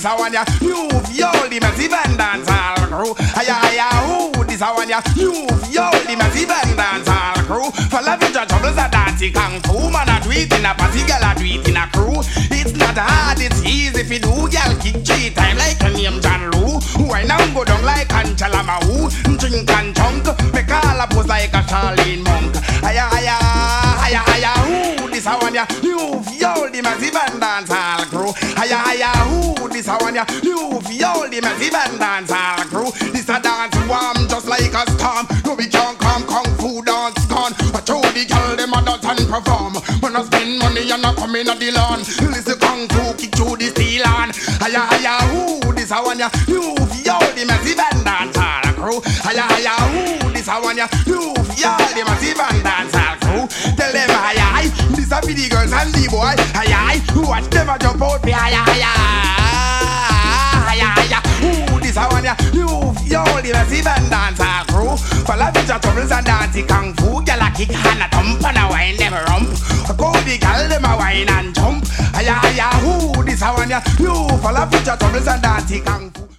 this a one ya move yo the massive and dance all crew. Aya aya who this a one ya move yo the massive and dance all crew. For love you troubles a dirty kung fu man a do it in a party, girl a do it in a crew. It's not hard, it's easy if you do, girl kick 3 times like a name John Lou. Why now go down like Angela Mahoo, drink and chunk, make all a pose like a Charlene Monk. Aya aya aya aya who this a one ya move yo the massive and dance all crew. Aya aya who this a one ya move yo the massive and dance all crew. This a dance warm just like a storm. No we can't come kung fu dance gone. But show the girl them a dance and perform. When I spend money and I come in a the lawn. Listen kung fu kick through the steel on. Aya aya who this a one ya move yo the massive and dance all crew. Aya aya who this a one ya move yo the massive and dance all crew. Tell them aya aya this a for the girls and the boy. Aya aya watch them a jump out for aya aya aya aya who this a one ya move yo the massive and dance all crew. For love is a troubles and dancing kung fu. Gyal a kick and a thump and a wine them rump. Go the gyal them a wine and jump. Aya aya who this a one ya you for love is a troubles and dancing kung fu.